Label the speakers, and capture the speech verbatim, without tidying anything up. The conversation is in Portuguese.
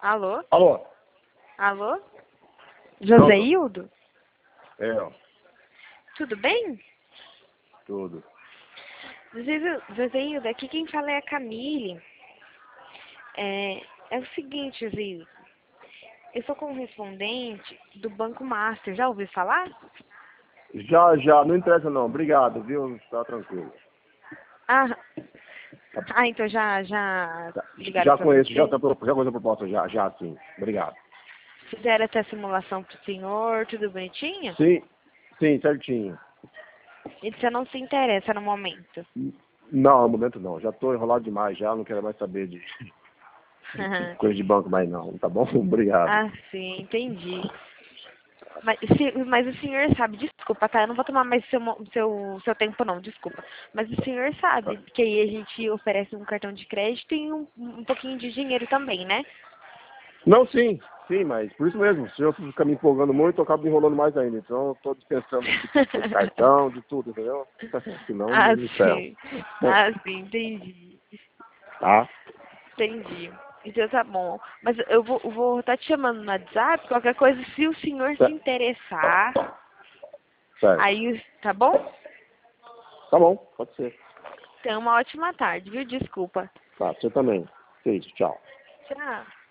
Speaker 1: Alô?
Speaker 2: Alô?
Speaker 1: Alô? Joséildo?
Speaker 2: É, ó.
Speaker 1: Tudo bem?
Speaker 2: Tudo.
Speaker 1: Joséildo, Joséildo, aqui quem fala é a Camille. É, é o seguinte, Joséildo. Eu sou correspondente do Banco Master. Já ouviu falar?
Speaker 2: Já, já. Não interessa não. Obrigado, viu? Tá tranquilo.
Speaker 1: Ah, ah então já, já ligaram
Speaker 2: Já
Speaker 1: pra
Speaker 2: conheço,
Speaker 1: você?
Speaker 2: já, tá, já conheço a proposta, já, já sim. Obrigado.
Speaker 1: Fizeram essa simulação pro senhor, tudo bonitinho?
Speaker 2: Sim, sim, certinho.
Speaker 1: E você não se interessa no momento?
Speaker 2: Não, no momento não. Já tô enrolado demais já, não quero mais saber de, de coisa de banco mais não, tá bom? Obrigado.
Speaker 1: Ah, sim, entendi. Mas, se, mas o senhor sabe, desculpa, tá? Eu não vou tomar mais seu, mo- seu, seu tempo não, desculpa. Mas o senhor sabe que aí a gente oferece um cartão de crédito e um, um pouquinho de dinheiro também, né?
Speaker 2: Não, sim, sim, mas por isso mesmo, se eu ficar me empolgando muito, eu acabo me enrolando mais ainda. Então eu tô dispensando de cartão, de tudo, entendeu? Senão
Speaker 1: Ah,
Speaker 2: não me ferro.
Speaker 1: sim. Ah, sim, entendi.
Speaker 2: Tá?
Speaker 1: Entendi. Então tá bom. Mas eu vou, vou estar te chamando no WhatsApp, qualquer coisa, se o senhor se
Speaker 2: Certo.
Speaker 1: interessar,
Speaker 2: Certo.
Speaker 1: aí, tá bom?
Speaker 2: Tá bom, pode ser.
Speaker 1: Tenha uma ótima tarde, viu? Desculpa.
Speaker 2: Tá, você também. Isso, tchau.
Speaker 1: Tchau.